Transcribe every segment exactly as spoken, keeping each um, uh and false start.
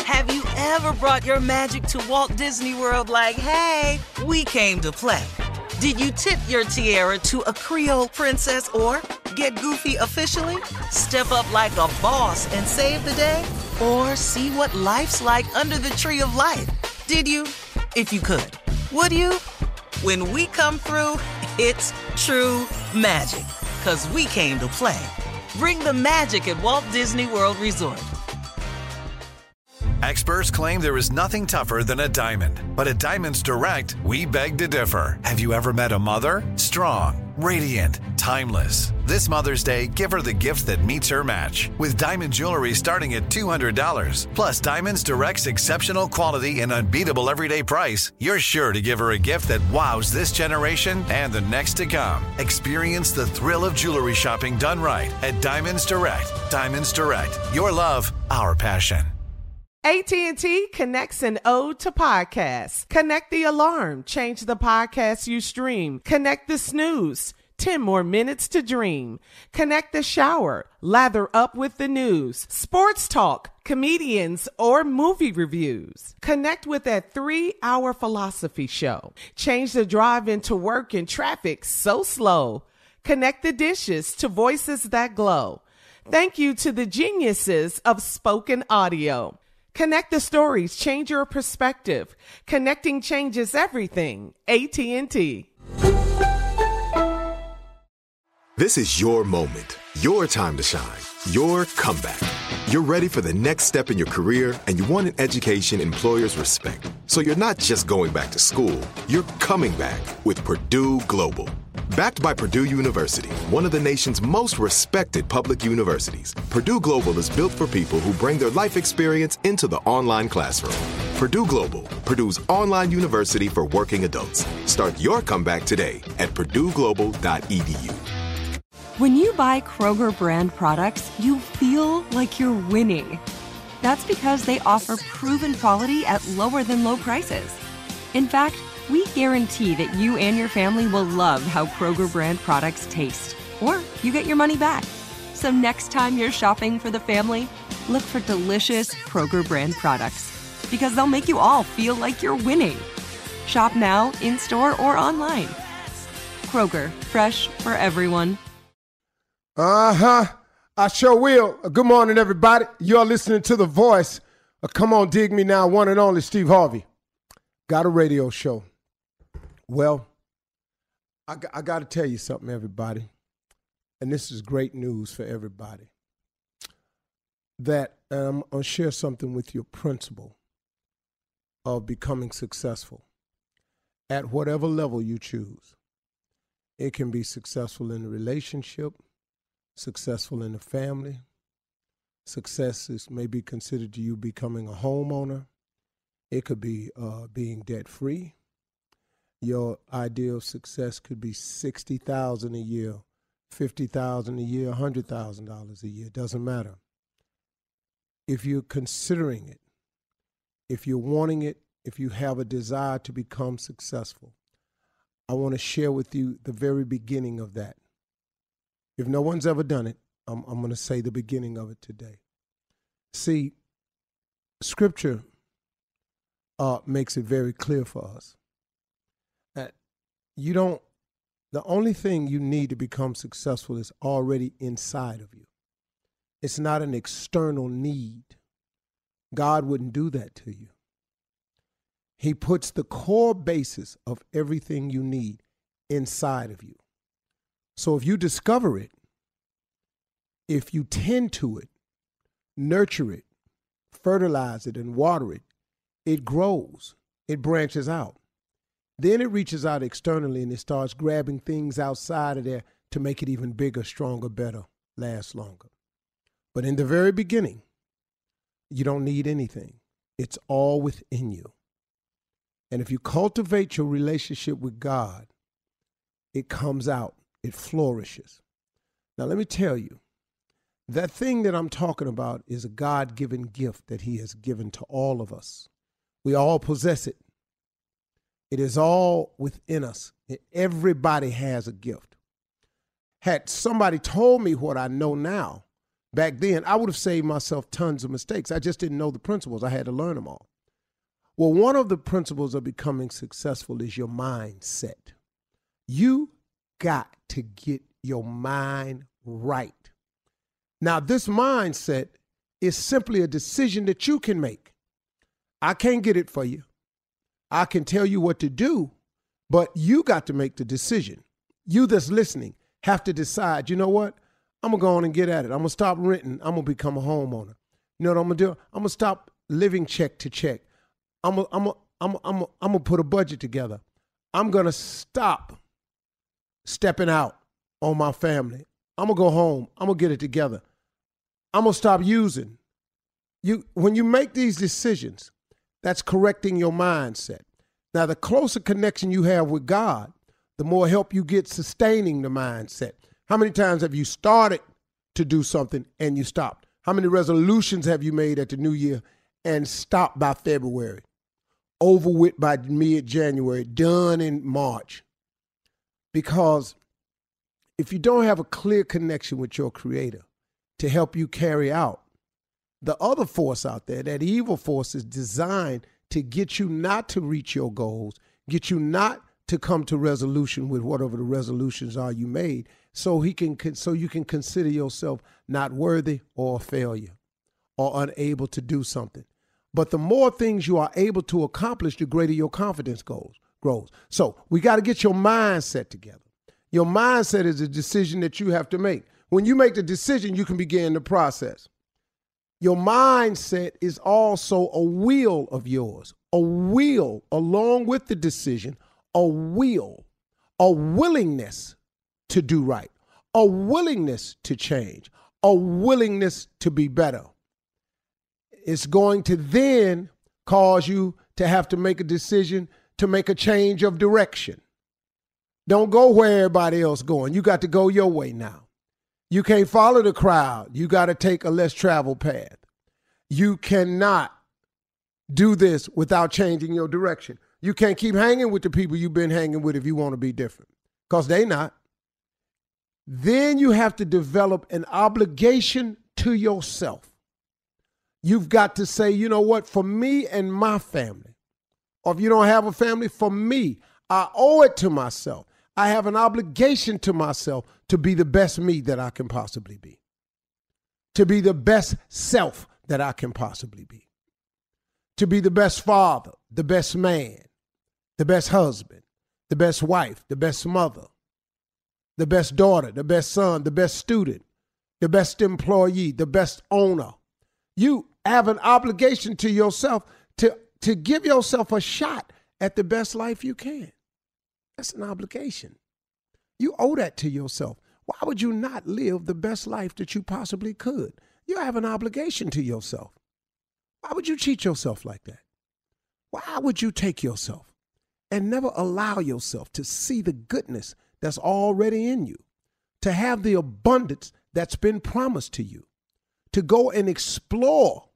Have you ever brought your magic to Walt Disney World like, hey, we came to play? Did you tip your tiara to a Creole princess or get goofy officially? Step up like a boss and save the day? Or see what life's like under the tree of life? Did you? If you could. Would you? When we come through, it's true magic. 'Cause we came to play. Bring the magic at Walt Disney World Resort. Experts claim there is nothing tougher than a diamond. But at Diamonds Direct, we beg to differ. Have you ever met a mother? Strong, radiant, timeless. This Mother's Day, give her the gift that meets her match. With diamond jewelry starting at two hundred dollars. Plus Diamonds Direct's exceptional quality and unbeatable everyday price, you're sure to give her a gift that wows this generation and the next to come. Experience the thrill of jewelry shopping done right at Diamonds Direct. Diamonds Direct. Your love, our passion. A T and T connects an ode to podcasts. Connect the alarm. Change the podcast you stream. Connect the snooze. ten more minutes to dream. Connect the shower. Lather up with the news. Sports talk, comedians, or movie reviews. Connect with that three-hour philosophy show. Change the drive into work in traffic so slow. Connect the dishes to voices that glow. Thank you to the geniuses of spoken audio. Connect the stories, change your perspective. Connecting changes everything. A T and T. This is your moment, your time to shine, your comeback. You're ready for the next step in your career, and you want an education employers respect. So you're not just going back to school, you're coming back with Purdue Global. Backed by Purdue University, one of the nation's most respected public universities, Purdue Global is built for people who bring their life experience into the online classroom. Purdue Global, Purdue's online university for working adults. Start your comeback today at purdue global dot e d u. When you buy Kroger brand products, you feel like you're winning. That's because they offer proven quality at lower than low prices. In fact, we guarantee that you and your family will love how Kroger brand products taste, or you get your money back. So next time you're shopping for the family, look for delicious Kroger brand products, because they'll make you all feel like you're winning. Shop now, in-store, or online. Kroger, fresh for everyone. Uh-huh. I sure will. Good morning, everybody. You're listening to The Voice. Uh, come on, dig me now, one and only Steve Harvey. Got a radio show. Well, I, I got to tell you something, everybody, and this is great news for everybody, that um, I'll share something with your principle of becoming successful at whatever level you choose. It can be successful in a relationship, successful in the family. Success is maybe considered to you becoming a homeowner. It could be uh, being debt-free. Your ideal success could be sixty thousand dollars a year, fifty thousand dollars a year, one hundred thousand dollars a year. It doesn't matter. If you're considering it, if you're wanting it, if you have a desire to become successful, I want to share with you the very beginning of that. If no one's ever done it, I'm, I'm going to say the beginning of it today. See, Scripture uh, makes it very clear for us that you don't, the only thing you need to become successful is already inside of you. It's not an external need. God wouldn't do that to you. He puts the core basis of everything you need inside of you. So if you discover it, if you tend to it, nurture it, fertilize it, and water it, it grows, it branches out. Then it reaches out externally and it starts grabbing things outside of there to make it even bigger, stronger, better, last longer. But in the very beginning, you don't need anything. It's all within you. And if you cultivate your relationship with God, it comes out, it flourishes. Now, let me tell you, that thing that I'm talking about is a God-given gift that he has given to all of us. We all possess it. It is all within us. Everybody has a gift. Had somebody told me what I know now back then, I would have saved myself tons of mistakes. I just didn't know the principles. I had to learn them all. Well, one of the principles of becoming successful is your mindset. You got to get your mind right. Now, this mindset is simply a decision that you can make. I can't get it for you. I can tell you what to do, but you got to make the decision. You that's listening have to decide, you know what? I'm going to go on and get at it. I'm going to stop renting. I'm going to become a homeowner. You know what I'm going to do? I'm going to stop living check to check. I'm going I'm to I'm I'm I'm I'm going to put a budget together. I'm going to stop stepping out on my family. I'm going to go home. I'm going to get it together. I'm going to stop using. You, when you make these decisions, that's correcting your mindset. Now, the closer connection you have with God, the more help you get sustaining the mindset. How many times have you started to do something and you stopped? How many resolutions have you made at the new year and stopped by February? Over with by mid-January, done in March. Because if you don't have a clear connection with your Creator to help you carry out, the other force out there, that evil force, is designed to get you not to reach your goals, get you not to come to resolution with whatever the resolutions are you made, so he can so you can consider yourself not worthy or a failure or unable to do something. But the more things you are able to accomplish, the greater your confidence goes grows. So we got to get your mindset together. Your mindset is a decision that you have to make. When you make the decision, you can begin the process. Your mindset is also a will of yours, a will along with the decision, a will, a willingness to do right, a willingness to change, a willingness to be better. It's going to then cause you to have to make a decision to make a change of direction. Don't go where everybody else going. You got to go your way now. You can't follow the crowd. You got to take a less traveled path. You cannot do this without changing your direction. You can't keep hanging with the people you've been hanging with if you want to be different, because they not. Then you have to develop an obligation to yourself. You've got to say, you know what, for me and my family, or if you don't have a family, for me, I owe it to myself. I have an obligation to myself to be the best me that I can possibly be, to be the best self that I can possibly be, to be the best father, the best man, the best husband, the best wife, the best mother, the best daughter, the best son, the best student, the best employee, the best owner. You have an obligation to yourself to, to give yourself a shot at the best life you can. That's an obligation. You owe that to yourself. Why would you not live the best life that you possibly could? You have an obligation to yourself. Why would you cheat yourself like that? Why would you take yourself and never allow yourself to see the goodness that's already in you, to have the abundance that's been promised to you, to go and explore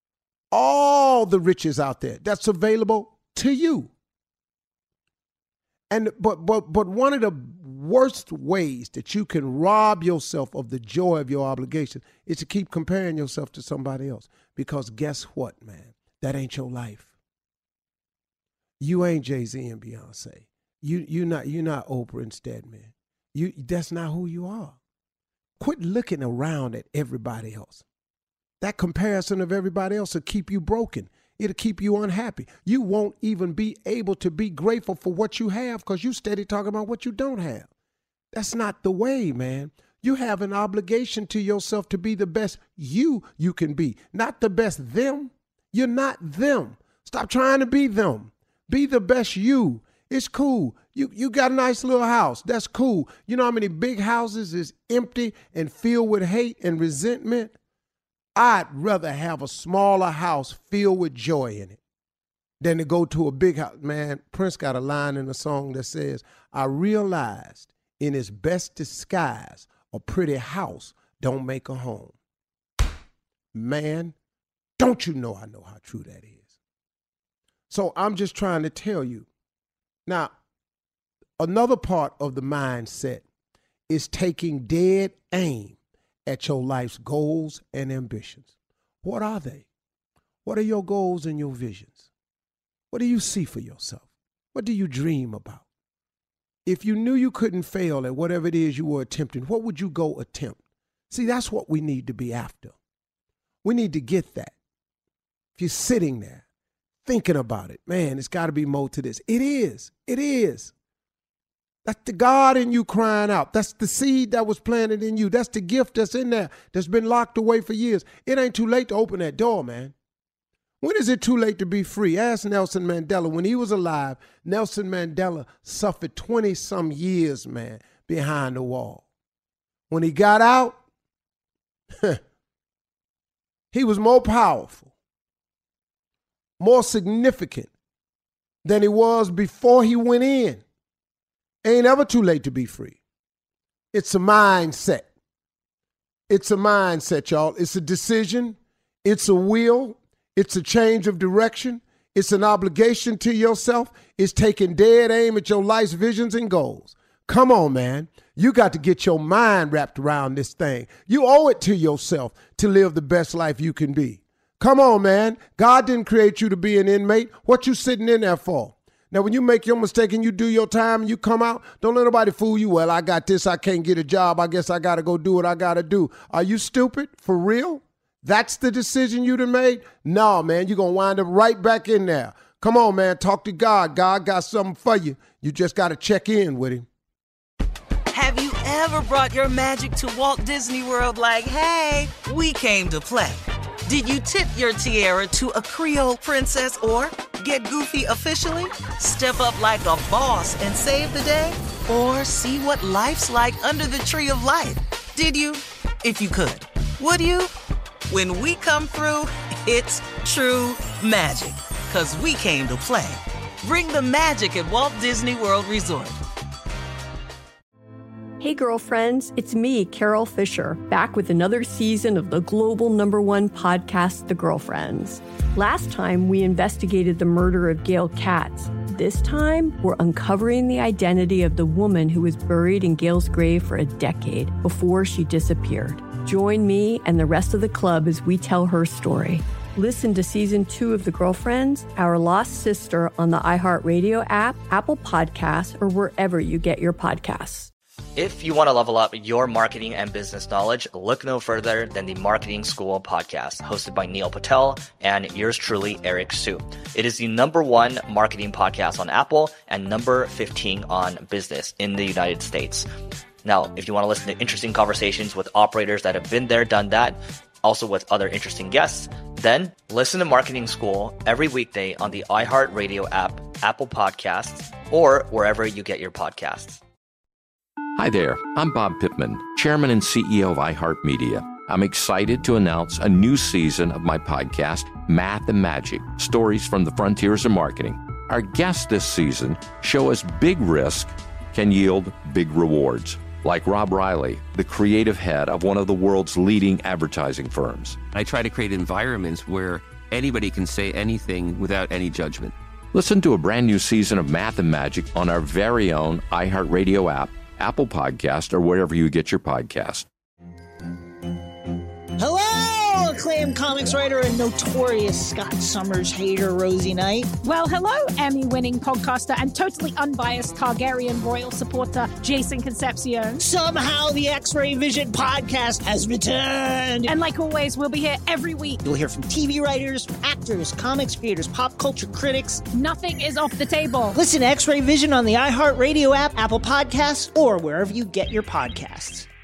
all the riches out there that's available to you? And but but but one of the worst ways that you can rob yourself of the joy of your obligation is to keep comparing yourself to somebody else. Because guess what, man? That ain't your life. You ain't Jay-Z and Beyonce. You you not you not Oprah and Stedman. You that's not who you are. Quit looking around at everybody else. That comparison of everybody else will keep you broken. It'll keep you unhappy. You won't even be able to be grateful for what you have because you steady talking about what you don't have. That's not the way, man. You have an obligation to yourself to be the best you you can be, not the best them. You're not them. Stop trying to be them. Be the best you. It's cool. You you got a nice little house. That's cool. You know how many big houses is empty and filled with hate and resentment? I'd rather have a smaller house filled with joy in it than to go to a big house. Man, Prince got a line in a song that says, I realized in its best disguise, a pretty house don't make a home. Man, don't you know I know how true that is. So I'm just trying to tell you. Now, another part of the mindset is taking dead aim at your life's goals and ambitions. What are they? What are your goals and your visions? What do you see for yourself? What do you dream about? If you knew you couldn't fail at whatever it is you were attempting, what would you go attempt? See, that's what we need to be after. We need to get that. If you're sitting there thinking about it, man, it's got to be more to this. It is. It is. That's the God in you crying out. That's the seed that was planted in you. That's the gift that's in there that's been locked away for years. It ain't too late to open that door, man. When is it too late to be free? Ask Nelson Mandela. When he was alive, Nelson Mandela suffered twenty-some years, man, behind the wall. When he got out, he was more powerful, more significant than he was before he went in. Ain't ever too late to be free. It's a mindset. It's a mindset, y'all. It's a decision. It's a will. It's a change of direction. It's an obligation to yourself. It's taking dead aim at your life's visions and goals. Come on, man. You got to get your mind wrapped around this thing. You owe it to yourself to live the best life you can be. Come on, man. God didn't create you to be an inmate. What you sitting in there for? Now, when you make your mistake and you do your time and you come out, don't let nobody fool you. Well, I got this. I can't get a job. I guess I got to go do what I got to do. Are you stupid? For real? That's the decision you done made? No, man, you're going to wind up right back in there. Come on, man, talk to God. God got something for you. You just got to check in with him. Have you ever brought your magic to Walt Disney World like, hey, we came to play? Did you tip your tiara to a Creole princess or get goofy officially? Step up like a boss and save the day? Or see what life's like under the tree of life? Did you? If you could. Would you? When we come through, it's true magic. 'Cause we came to play. Bring the magic at Walt Disney World Resort. Hey girlfriends, it's me, Carol Fisher, back with another season of the global number one podcast, The Girlfriends. Last time, we investigated the murder of Gail Katz. This time, we're uncovering the identity of the woman who was buried in Gail's grave for a decade before she disappeared. Join me and the rest of the club as we tell her story. Listen to season two of The Girlfriends, Our Lost Sister on the iHeartRadio app, Apple Podcasts, or wherever you get your podcasts. If you want to level up your marketing and business knowledge, look no further than the Marketing School podcast, hosted by Neil Patel and yours truly, Eric Su. It is the number one marketing podcast on Apple and number fifteen on business in the United States. Now, if you want to listen to interesting conversations with operators that have been there, done that, also with other interesting guests, then listen to Marketing School every weekday on the iHeartRadio app, Apple Podcasts, or wherever you get your podcasts. Hi there, I'm Bob Pittman, Chairman and C E O of iHeartMedia. I'm excited to announce a new season of my podcast, Math and Magic, Stories from the Frontiers of Marketing. Our guests this season show us big risk can yield big rewards, like Rob Riley, the creative head of one of the world's leading advertising firms. I try to create environments where anybody can say anything without any judgment. Listen to a brand new season of Math and Magic on our very own iHeartRadio app, Apple Podcast, or wherever you get your podcast. Hello, acclaimed comics writer and notorious Scott Summers hater, Rosie Knight. Well, hello, Emmy-winning podcaster and totally unbiased Targaryen royal supporter, Jason Concepcion. Somehow the X-Ray Vision podcast has returned. And like always, we'll be here every week. You'll hear from T V writers, actors, comics creators, pop culture critics. Nothing is off the table. Listen to X-Ray Vision on the iHeartRadio app, Apple Podcasts, or wherever you get your podcasts.